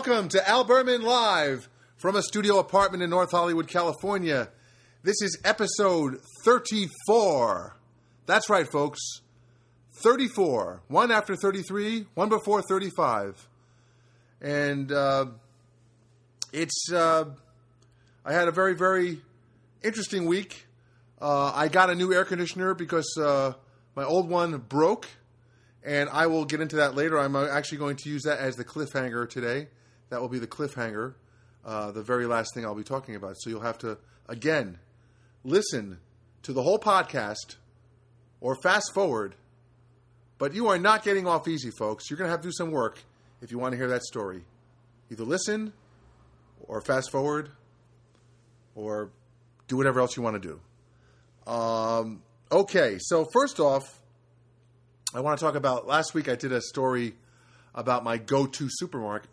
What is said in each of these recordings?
Welcome to Al Berman Live from a studio apartment in North Hollywood, California. This is episode 34. That's right, folks. 34. One after 33, one before 35. And I had a very, very interesting week. I got a new air conditioner because my old one broke. And I will get into that later. I'm actually going to use that as the cliffhanger today. That will be the cliffhanger, the very last thing I'll be talking about. So you'll have to, again, listen to the whole podcast or fast forward. But you are not getting off easy, folks. You're going to have to do some work if you want to hear that story. Either listen or fast forward or do whatever else you want to do. Okay, so first off, I want to talk about, last week I did a story about my go-to supermarket,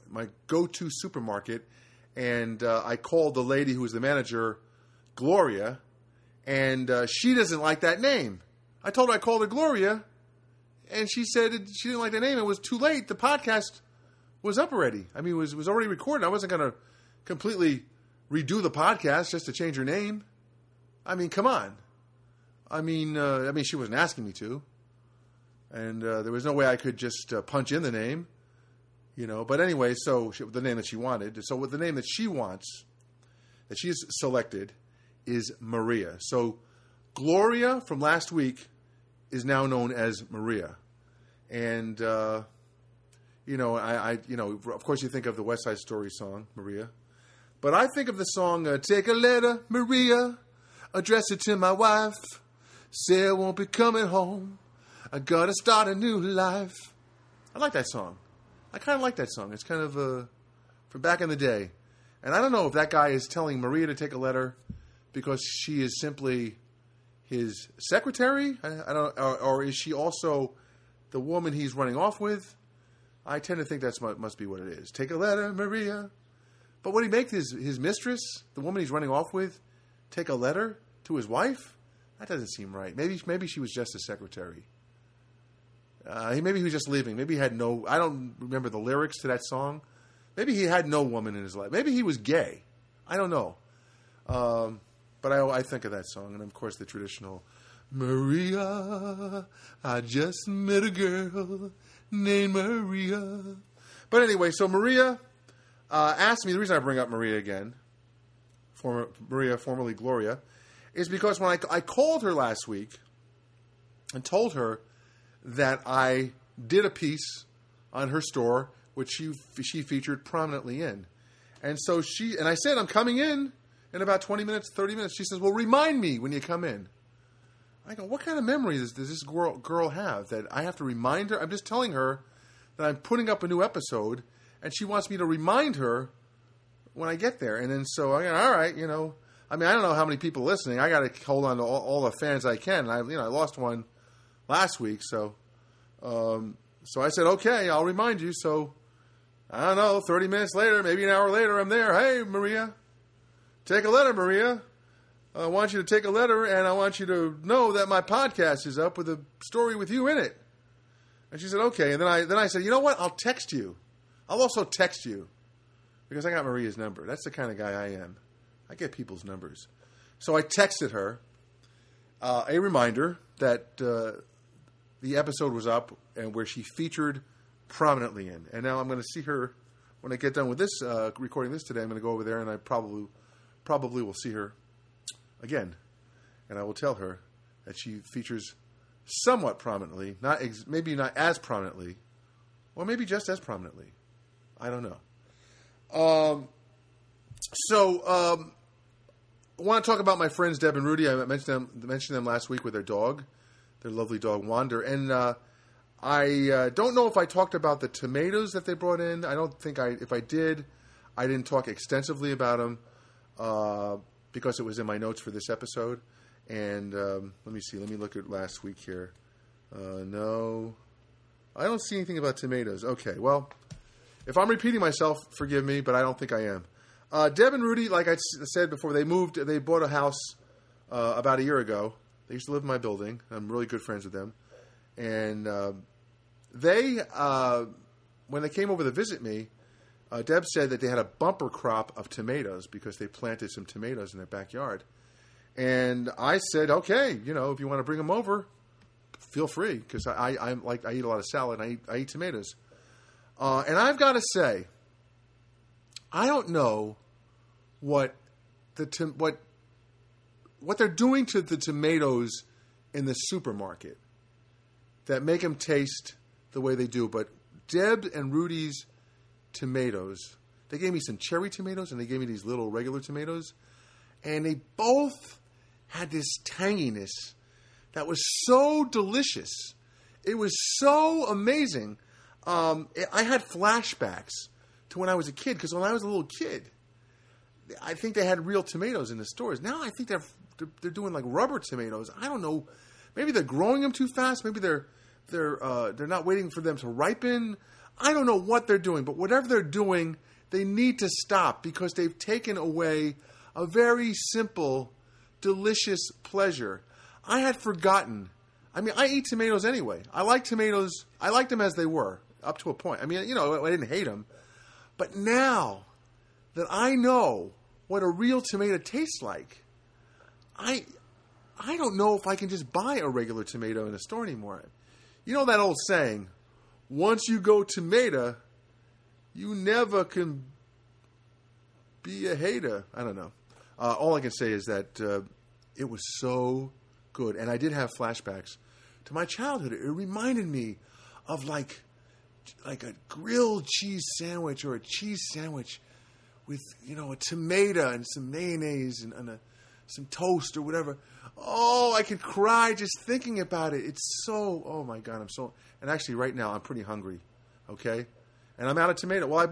and I called the lady who was the manager, Gloria, and she doesn't like that name. I told her I called her Gloria, and she said she didn't like that name. It was too late. The podcast was up already. I mean, it was already recorded. I wasn't going to completely redo the podcast just to change her name. I mean, come on. I mean, she wasn't asking me to. And there was no way I could just punch in the name, you know. But anyway, so the name that she wanted. So with the name that she wants, that she's selected, is Maria. So Gloria from last week is now known as Maria. And, of course you think of the West Side Story song, Maria. But I think of the song, Take a Letter, Maria, address it to my wife, say I won't be coming home. I gotta start a new life. I like that song. I kind of like that song. It's kind of from back in the day. And I don't know if that guy is telling Maria to take a letter because she is simply his secretary. I don't, or is she also the woman he's running off with? I tend to think that must be what it is. Take a letter, Maria. But would he make his mistress, the woman he's running off with, take a letter to his wife? That doesn't seem right. Maybe she was just a secretary. Maybe he was just leaving. Maybe he had no... I don't remember the lyrics to that song. Maybe he had no woman in his life. Maybe he was gay. I don't know. But I think of that song. And, of course, the traditional... Maria, I just met a girl named Maria. But anyway, so Maria asked me... The reason I bring up Maria again, Maria, formerly Gloria, is because when I called her last week and told her that I did a piece on her store, which she featured prominently in. And so I said, I'm coming in about 20 minutes, 30 minutes. She says, well, remind me when you come in. I go, what kind of memory does this girl have that I have to remind her? I'm just telling her that I'm putting up a new episode, and she wants me to remind her when I get there. And then so I go, all right, I don't know how many people are listening. I got to hold on to all the fans I can. And I lost one last week, so I said, okay, I'll remind you. So, I don't know, 30 minutes later, maybe an hour later, I'm there. Hey, Maria, take a letter, Maria. I want you to take a letter, and I want you to know that my podcast is up with a story with you in it. And she said, okay. And then I said, you know what? I'll text you. I'll also text you because I got Maria's number. That's the kind of guy I am. I get people's numbers. So I texted her a reminder that the episode was up and where she featured prominently in. And now I'm going to see her when I get done with this, recording this today. I'm going to go over there and I probably will see her again. And I will tell her that she features somewhat prominently, maybe not as prominently, or maybe just as prominently. I don't know. I want to talk about my friends Deb and Rudy. I mentioned them last week with their dog, their lovely dog Wander. And I don't know if I talked about the tomatoes that they brought in. I don't think if I did, I didn't talk extensively about them because it was in my notes for this episode. And let me see. Let me look at last week here. No, I don't see anything about tomatoes. Okay, well, if I'm repeating myself, forgive me, but I don't think I am. Deb and Rudy, like I said before, they bought a house about a year ago. They used to live in my building. I'm really good friends with them. And when they came over to visit me, Deb said that they had a bumper crop of tomatoes because they planted some tomatoes in their backyard. And I said, okay, you know, if you want to bring them over, feel free, because I eat a lot of salad and I eat tomatoes. And I've got to say, I don't know what they're doing to the tomatoes in the supermarket that make them taste the way they do. But Deb and Rudy's tomatoes, they gave me some cherry tomatoes and they gave me these little regular tomatoes, and they both had this tanginess that was so delicious. It was so amazing. I had flashbacks to when I was a kid, because when I was a little kid, I think they had real tomatoes in the stores. Now I think they're doing like rubber tomatoes. I don't know. Maybe they're growing them too fast. Maybe they're not waiting for them to ripen. I don't know what they're doing, but whatever they're doing, they need to stop, because they've taken away a very simple, delicious pleasure. I had forgotten. I mean, I eat tomatoes anyway. I like tomatoes. I like them as they were, up to a point. I mean, you know, I didn't hate them. But now that I know what a real tomato tastes like, I don't know if I can just buy a regular tomato in a store anymore. You know that old saying, once you go tomato, you never can be a hater. I don't know. All I can say is that it was so good. And I did have flashbacks to my childhood. It reminded me of like a grilled cheese sandwich or a cheese sandwich with, you know, a tomato and some mayonnaise and some toast or whatever. Oh, I could cry just thinking about it. It's so, oh my God, and actually right now I'm pretty hungry, okay? And I'm out of tomato. Well,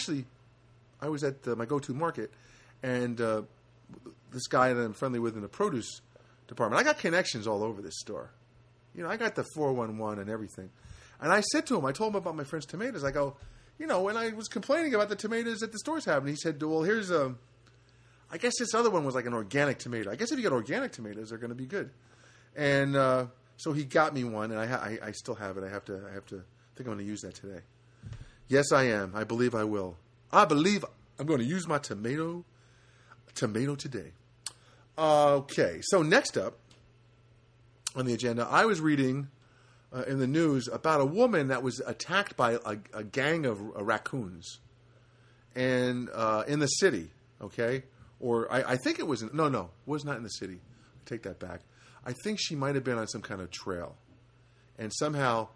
I was at my go-to market, and this guy that I'm friendly with in the produce department, I got connections all over this store. You know, I got the 411 and everything. And I said to him, I told him about my friend's tomatoes. I go, you know, when I was complaining about the tomatoes that the stores have, and he said, well, here's I guess this other one was like an organic tomato. I guess if you get organic tomatoes, they're going to be good. And so he got me one, and I still have it. I think I'm going to use that today. Yes, I am. I believe I will. I believe I'm going to use my tomato today. Okay, so next up on the agenda, I was reading in the news about a woman that was attacked by a gang of raccoons, and in the city. Okay. Or I think it was it was not in the city. I take that back. I think she might have been on some kind of trail. And somehow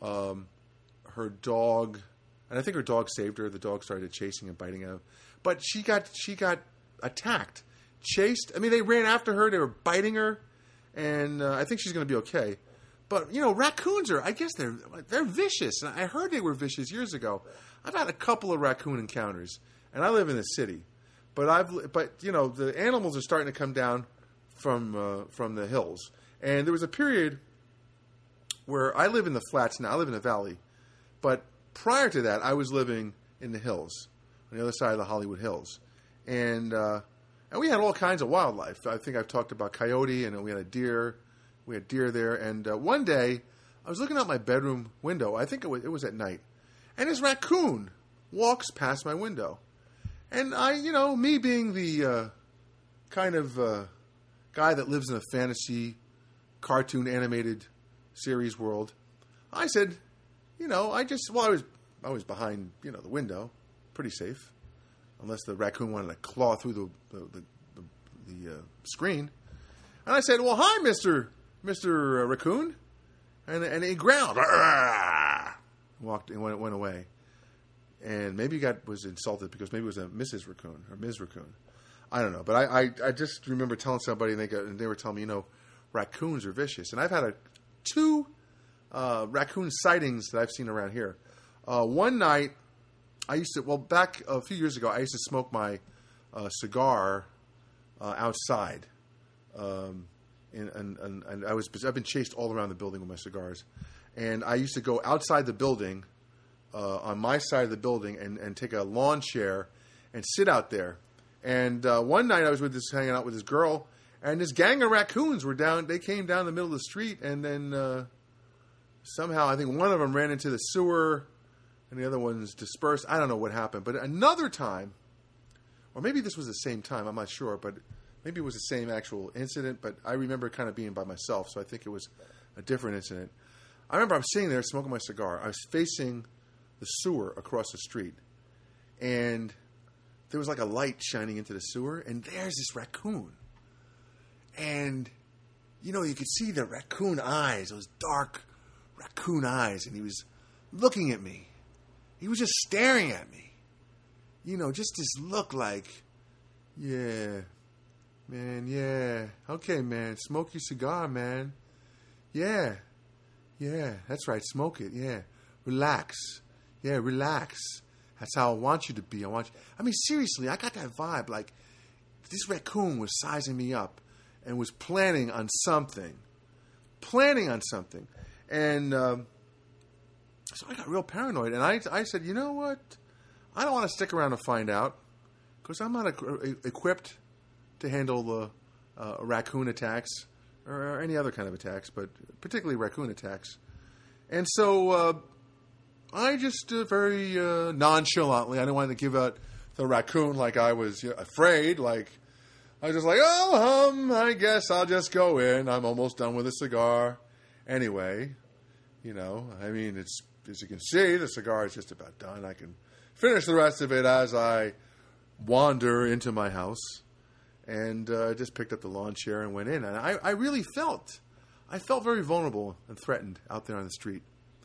her dog, and I think her dog saved her. The dog started chasing and biting her. But she got attacked, chased. I mean, they ran after her. They were biting her. And I think she's going to be okay. But, you know, raccoons I guess they're vicious. And I heard they were vicious years ago. I've had a couple of raccoon encounters. And I live in the city. But you know, the animals are starting to come down from the hills, and there was a period where I live in the flats now. I live in the valley, but prior to that, I was living in the hills, on the other side of the Hollywood Hills, and we had all kinds of wildlife. I think I've talked about coyote, and we had deer. We had deer there, and one day I was looking out my bedroom window. I think it was at night, and this raccoon walks past my window. And I, you know, me being the kind of guy that lives in a fantasy, cartoon animated series world, I said, you know, I was behind, you know, the window, pretty safe, unless the raccoon wanted to claw through the screen. And I said, well, hi, Mr. Raccoon, and he growled, walked and went away. And maybe was insulted because maybe it was a Mrs. Raccoon or Ms. Raccoon. I don't know. But I just remember telling somebody, and they were telling me, you know, raccoons are vicious. And I've had two raccoon sightings that I've seen around here. One night, back a few years ago, I used to smoke my cigar outside. And I've been chased all around the building with my cigars. And I used to go outside the building, on my side of the building, and take a lawn chair and sit out there. And one night I was hanging out with this girl, and this gang of raccoons were down. They came down the middle of the street, and then somehow I think one of them ran into the sewer, and the other ones dispersed. I don't know what happened. But another time, or maybe this was the same time, I'm not sure, but maybe it was the same actual incident, but I remember kind of being by myself, so I think it was a different incident. I remember I'm sitting there smoking my cigar. I was facing the sewer across the street, and there was like a light shining into the sewer, and there's this raccoon. And, you know, you could see the raccoon eyes, those dark raccoon eyes, and he was looking at me. He was just staring at me. You know, just this look like, yeah, man, yeah. Okay, man, smoke your cigar, man. Yeah, that's right, smoke it, yeah. Relax. Yeah, relax. That's how I want you to be. I mean, seriously, I got that vibe. Like, this raccoon was sizing me up and was planning on something. And so I got real paranoid. And I said, you know what? I don't want to stick around to find out because I'm not equipped to handle the raccoon attacks or any other kind of attacks, but particularly raccoon attacks. And so I just very nonchalantly, I didn't want to give out the raccoon like I was afraid. Like I was just like, I guess I'll just go in. I'm almost done with the cigar. Anyway, you know, I mean, it's as you can see, the cigar is just about done. I can finish the rest of it as I wander into my house. And just picked up the lawn chair and went in. And I really felt very vulnerable and threatened out there on the street,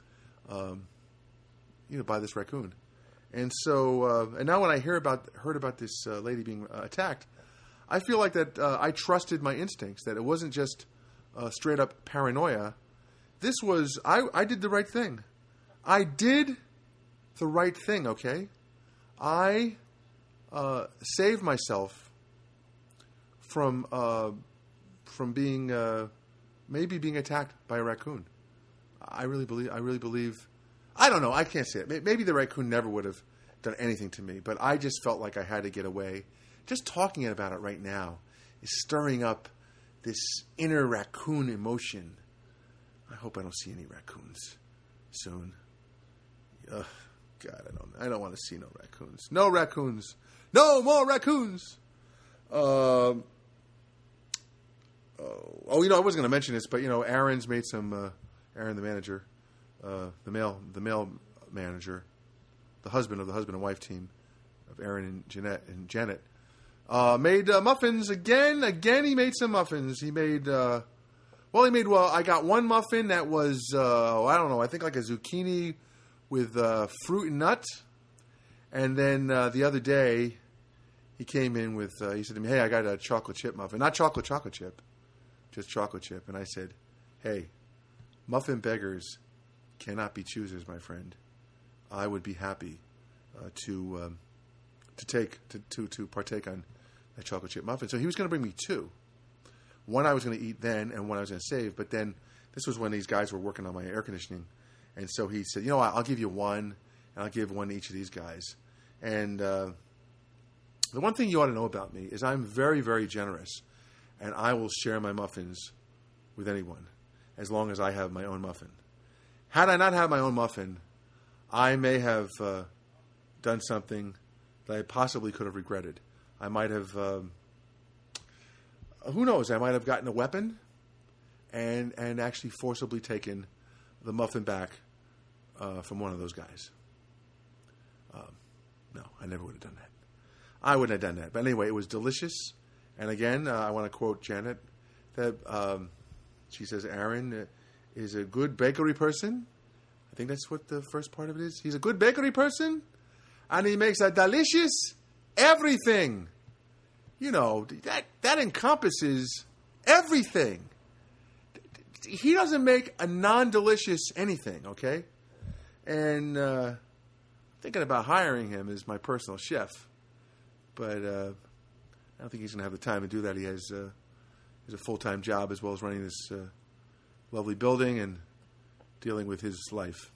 by this raccoon. And so, and now when I heard about this lady being attacked, I feel like that I trusted my instincts, that it wasn't just straight up paranoia. This was, I did the right thing. I did the right thing, okay? I saved myself from being maybe being attacked by a raccoon. I really believe. I don't know. I can't say it. Maybe the raccoon never would have done anything to me, but I just felt like I had to get away. Just talking about it right now is stirring up this inner raccoon emotion. I hope I don't see any raccoons soon. God, I don't want to see no raccoons. No raccoons. No more raccoons. I wasn't going to mention this, but Aaron's made some. Aaron, the manager, the male manager, the husband of the husband and wife team of Aaron and Janet, made muffins again. Again, he made some muffins. He made. I got one muffin that was I don't know. I think like a zucchini with fruit and nut, and then the other day he came in with. He said to me, "Hey, I got a chocolate chip muffin, not chocolate chip, just chocolate chip." And I said, "Hey, muffin beggars cannot be choosers, my friend. I would be happy to partake on a chocolate chip muffin." So he was going to bring me two. One I was going to eat then, and one I was going to save. But then this was when these guys were working on my air conditioning, and so he said, I'll give you one, and I'll give one to each of these guys. And the one thing you ought to know about me is I'm very, very generous, and I will share my muffins with anyone as long as I have my own muffin. Had I not had my own muffin, I may have done something that I possibly could have regretted. I might have, who knows, I might have gotten a weapon and actually forcibly taken the muffin back from one of those guys. No, I never would have done that. I wouldn't have done that. But anyway, it was delicious. And again, I want to quote Janet, that she says, Aaron is a good bakery person. I think that's what the first part of it is. He's a good bakery person, and he makes a delicious everything. That encompasses everything. He doesn't make a non-delicious anything, okay? And thinking about hiring him as my personal chef. But I don't think he's going to have the time to do that. He has a full-time job as well as running this lovely building and dealing with his life.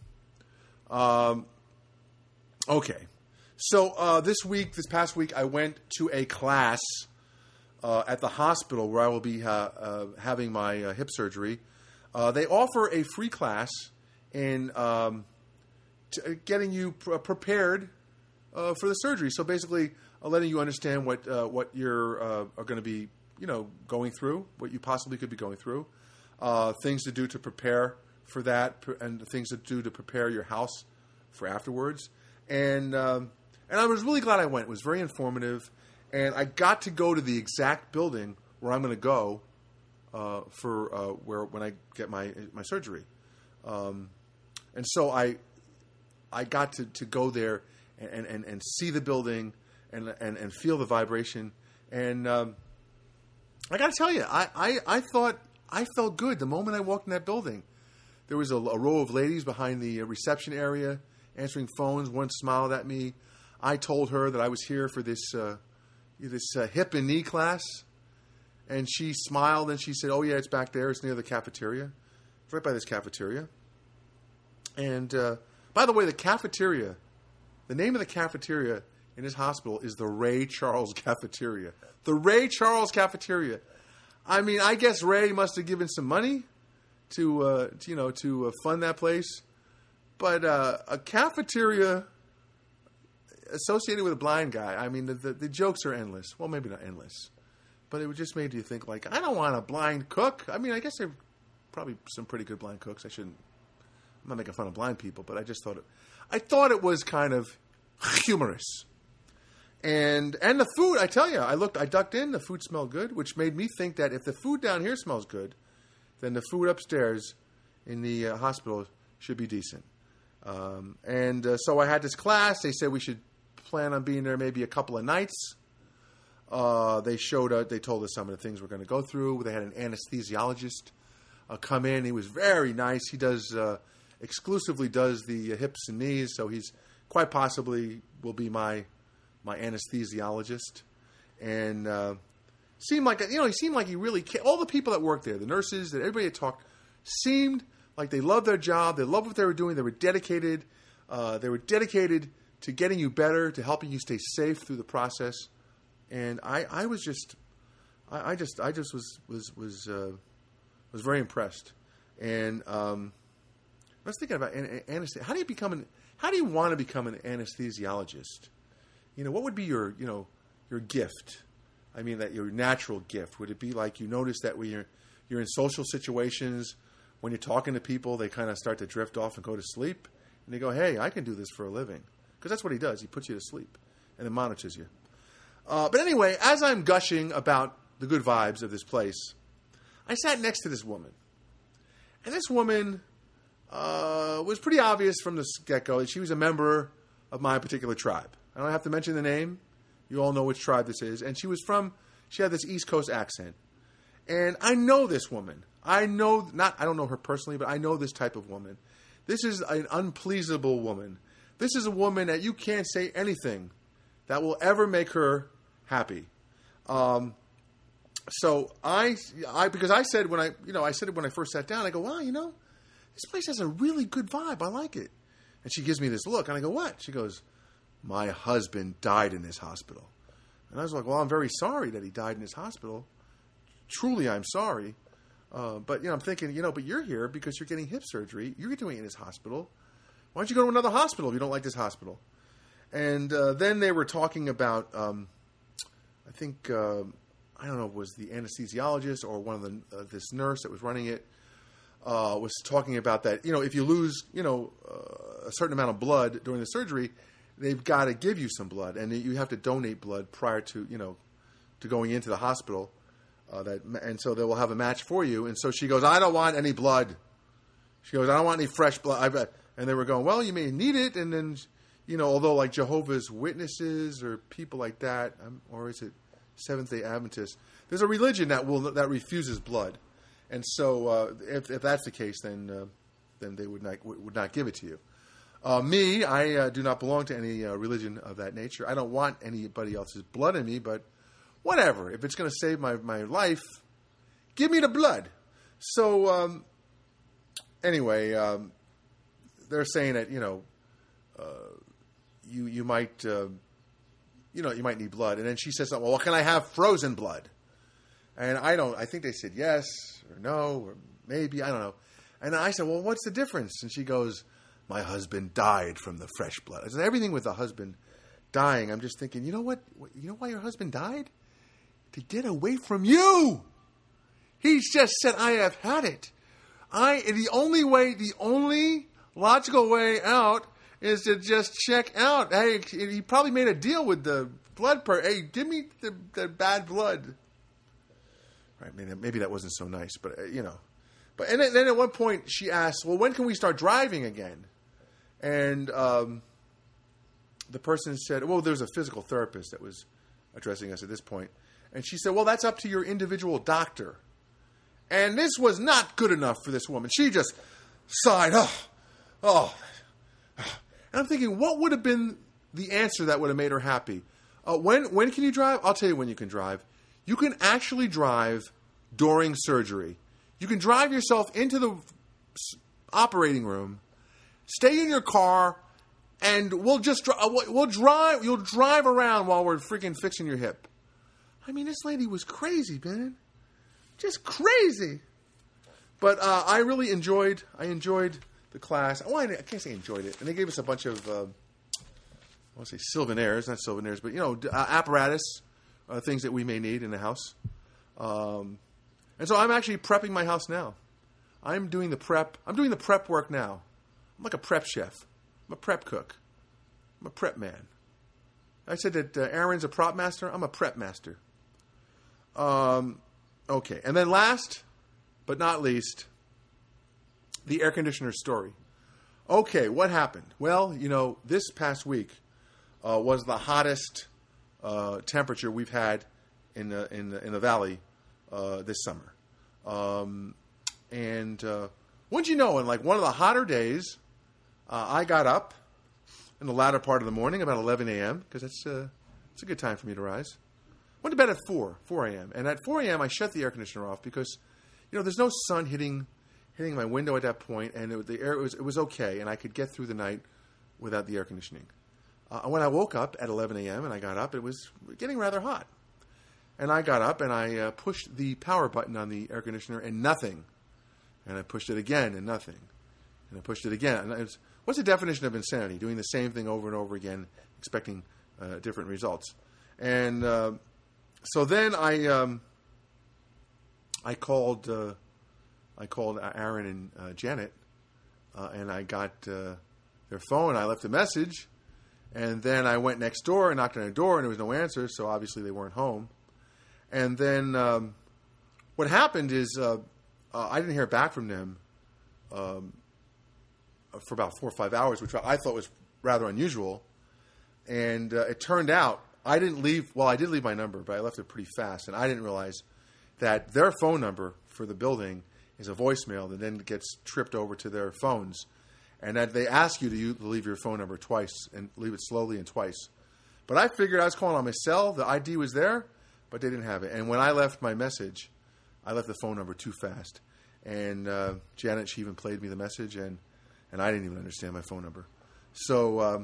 Okay. So this past week, I went to a class at the hospital where I will be having my hip surgery. They offer a free class in getting you prepared for the surgery. So basically, letting you understand what you're are going to be, going through, what you possibly could be going through, things to do to prepare for that, and things to do to prepare your house for afterwards. And I was really glad I went. It was very informative, and I got to go to the exact building where I'm going to go when I get my surgery. And so I got to go there and see the building and feel the vibration. And I got to tell you, I thought I felt good the moment I walked in that building. There was a row of ladies behind the reception area answering phones. One smiled at me. I told her that I was here for this hip and knee class. And she smiled and she said, "Oh, yeah, it's back there. It's near the cafeteria. It's right by this cafeteria." And by the way, the cafeteria, the name of the cafeteria in this hospital is the Ray Charles Cafeteria. The Ray Charles Cafeteria. I mean, I guess Ray must have given some money to fund that place. But a cafeteria associated with a blind guy, I mean, the jokes are endless. Well, maybe not endless. But it just made you think, like, I don't want a blind cook. I mean, I guess there are probably some pretty good blind cooks. I'm not making fun of blind people, but I thought it was kind of humorous. And the food, I tell you, I ducked in, the food smelled good, which made me think that if the food down here smells good, then the food upstairs in the hospital should be decent. So I had this class. They said we should plan on being there maybe a couple of nights. They told us some of the things we're going to go through. They had an anesthesiologist come in. He was very nice. He exclusively does the hips and knees, so he's quite possibly will be my anesthesiologist. And seemed like he seemed like he really cared. All the people that worked there, the nurses, that everybody that talked, seemed like they loved their job. They loved what they were doing. They were dedicated. They were dedicated to getting you better, to helping you stay safe through the process. And I was very impressed. And I was thinking about anesthesia. How do you want to become an anesthesiologist? What would be your gift? I mean, that your natural gift. Would it be like you notice that when you're in social situations, when you're talking to people, they kind of start to drift off and go to sleep, and they go, "Hey, I can do this for a living," because that's what he does. He puts you to sleep and then monitors you. But anyway, as I'm gushing about the good vibes of this place, I sat next to this woman. And this woman was pretty obvious from the get-go that she was a member of my particular tribe. I don't have to mention the name. You all know which tribe this is. And she had this East Coast accent. And I know this woman. I don't know her personally, but I know this type of woman. This is an unpleasable woman. This is a woman that you can't say anything that will ever make her happy. So because I said when I first sat down, I go, "Wow, this place has a really good vibe. I like it." And she gives me this look, and I go, "What?" She goes, "My husband died in this hospital." And I was like, "Well, I'm very sorry that he died in this hospital. Truly, I'm sorry." But I'm thinking, but you're here because you're getting hip surgery. You're doing it in this hospital. Why don't you go to another hospital if you don't like this hospital? And then they were talking about, I think, I don't know, it was the anesthesiologist or one of this nurse that was running it, was talking about that, if you lose, a certain amount of blood during the surgery, they've got to give you some blood, and you have to donate blood prior to, to going into the hospital. And so they will have a match for you. And so she goes, "I don't want any blood." She goes, "I don't want any fresh blood." And they were going, "Well, you may need it." And then, although like Jehovah's Witnesses or people like that, or is it Seventh-day Adventists, there's a religion that refuses blood. And so if that's the case, then they would not give it to you. Me, I do not belong to any religion of that nature. I don't want anybody else's blood in me, but whatever. If it's going to save my life, give me the blood. So anyway, they're saying that you might you might need blood, and then she says something. "Well, can I have frozen blood?" And I think they said yes or no or maybe, I don't know. And I said, "Well, what's the difference?" And she goes, my husband died from the fresh blood. I said, everything with the husband dying, I'm just thinking, you know what? You know why your husband died? To get away from you. He's just said, I have had it. The only logical way out is to just check out. Hey, he probably made a deal with the blood Hey, give me the bad blood. Right? Maybe that wasn't so nice, but But then at one point she asked, well, when can we start driving again? And the person said, well, there's a physical therapist that was addressing us at this point. And she said, well, that's up to your individual doctor. And this was not good enough for this woman. She just sighed. Oh. And I'm thinking, what would have been the answer that would have made her happy? When can you drive? I'll tell you when you can drive. You can actually drive during surgery. You can drive yourself into the operating room, stay in your car, and we'll drive. You'll drive around while we're freaking fixing your hip. I mean, this lady was crazy, man. Just crazy. But I really enjoyed the class. Well, I can't say enjoyed it. And they gave us a bunch of, I want to say souvenirs, not souvenirs, but, apparatus, things that we may need in the house. And so I'm actually prepping my house now. I'm doing the prep work now. I'm like a prep chef. I'm a prep cook. I'm a prep man. I said that Aaron's a prop master. I'm a prep master. Okay. And then last but not least, the air conditioner story. Okay, what happened? Well, this past week was the hottest temperature we've had in the valley this summer. And wouldn't you know, in like one of the hotter days, I got up in the latter part of the morning, about 11 a.m., because it's a good time for me to rise. Went to bed at 4 a.m. And at 4 a.m., I shut the air conditioner off because, there's no sun hitting my window at that point, and it was okay, and I could get through the night without the air conditioning. When I woke up at 11 a.m. and I got up, it was getting rather hot. And I got up and I pushed the power button on the air conditioner and nothing. And I pushed it again and nothing. And I pushed it again. And what's the definition of insanity? Doing the same thing over and over again, expecting different results. And so then I called Aaron and Janet, and I got their phone. I left a message, and then I went next door and knocked on their door, and there was no answer. So obviously they weren't home. And then what happened is I didn't hear back from them for about 4 or 5 hours, which I thought was rather unusual. And it turned out I didn't leave. Well, I did leave my number, but I left it pretty fast. And I didn't realize that their phone number for the building is a voicemail that then gets tripped over to their phones. And that they ask you to leave your phone number twice and leave it slowly and twice. But I figured I was calling on my cell. The ID was there, but they didn't have it. And when I left my message, I left the phone number too fast. And Janet, she even played me the message, and I didn't even understand my phone number. So,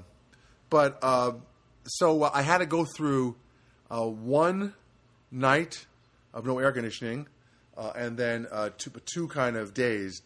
so I had to go through one night of no air conditioning, and then two days.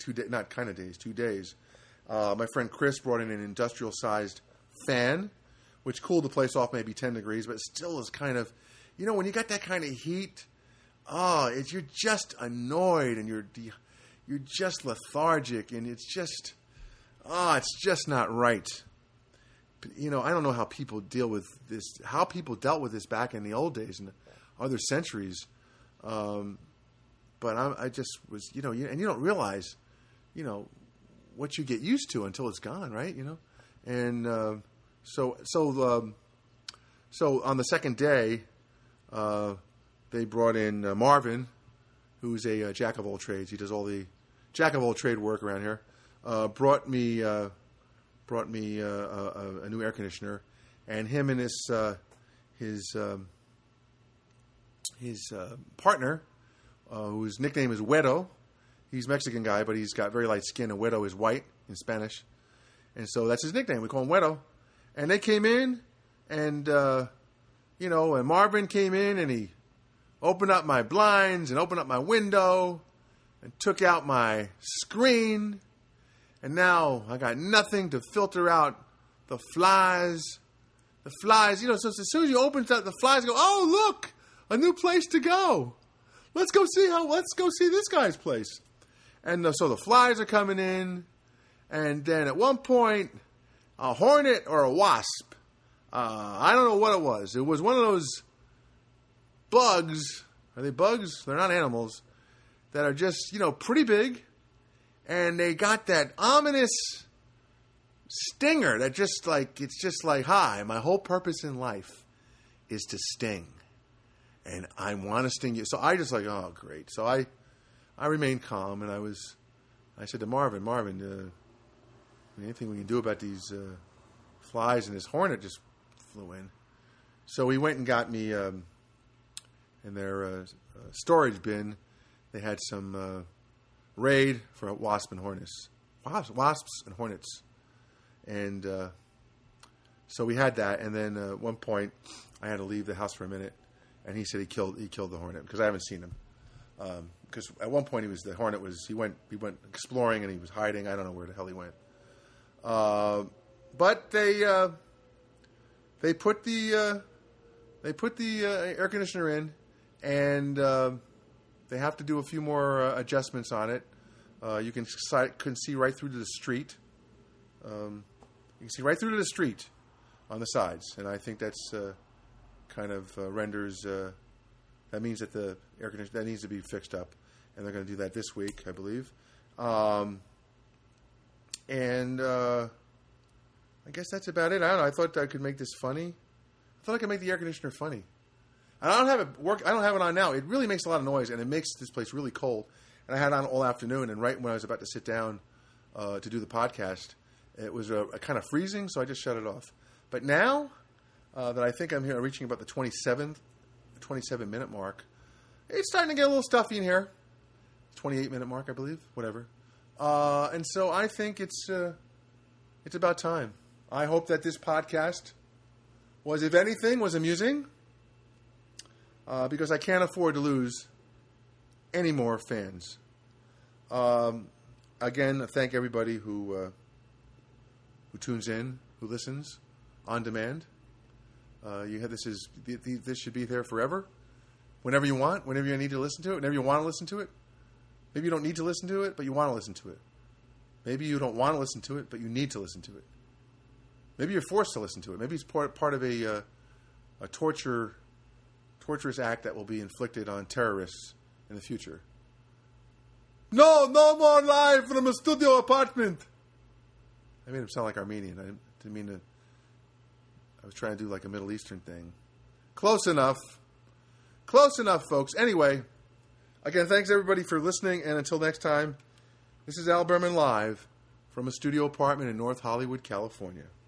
My friend Chris brought in an industrial-sized fan, which cooled the place off maybe 10 degrees, but still is kind of, when you got that kind of heat, you're just annoyed and you're just lethargic, and it's just not right. But, I don't know how people deal with this, how people dealt with this back in the old days and other centuries. But I just was, and you don't realize, what you get used to until it's gone, right? And so on the second day, they brought in Marvin, who's a jack of all trades. He does all the jack of all trade work around here. Brought me a new air conditioner, and him and his partner, whose nickname is Güero. He's a Mexican guy, but he's got very light skin, and Güero is white in Spanish. And so that's his nickname. We call him Güero. And they came in, and, and Marvin came in, and he opened up my blinds and opened up my window and took out my screen. And now I got nothing to filter out the flies. The flies, so as soon as you open it, the flies go, oh, look, a new place to go. Let's go see this guy's place. And so the flies are coming in. And then at one point, a hornet or a wasp, I don't know what it was. It was one of those bugs. Are they bugs? They're not animals. That are just, pretty big. And they got that ominous stinger that it's just like, hi, my whole purpose in life is to sting. And I want to sting you. So I just oh, great. So I remained calm, and I said to Marvin, anything we can do about these flies? And this hornet just flew in. So he went and got me in their storage bin. They had some Raid for wasps and hornets. And so we had that. And then at one point, I had to leave the house for a minute. And he said he killed the hornet because I haven't seen him. Because at one point he went exploring and he was hiding. I don't know where the hell he went. But they put the air conditioner in, and they have to do a few more adjustments on it. You can see right through to the street. You can see right through to the street on the sides, and I think that's kind of renders. That means that the air conditioner that needs to be fixed up, and they're going to do that this week, I believe. And I guess that's about it. I don't know. I thought I could make this funny. I thought I could make the air conditioner funny. And I don't have it on now. It really makes a lot of noise, and it makes this place really cold. And I had it on all afternoon, and right when I was about to sit down to do the podcast, it was a kind of freezing, so I just shut it off. But now that I think I'm here reaching about the 27-minute mark, it's starting to get a little stuffy in here. 28-minute mark, I believe. Whatever. And so I think it's about time. I hope that this podcast was, if anything, was amusing. Because I can't afford to lose any more fans. Again, thank everybody who tunes in, who listens on demand. This should be there forever, whenever you want, whenever you need to listen to it, whenever you want to listen to it. Maybe you don't need to listen to it, but you want to listen to it. Maybe you don't want to listen to it, but you need to listen to it. Maybe you're forced to listen to it. Maybe it's part of a torturous act that will be inflicted on terrorists in the future. No more live from a studio apartment. I made him sound like Armenian. I didn't mean to. I was trying to do like a Middle Eastern thing. Close enough, folks. Anyway, again, thanks everybody for listening, and until next time, this is Al Berman live from a studio apartment in North Hollywood, California.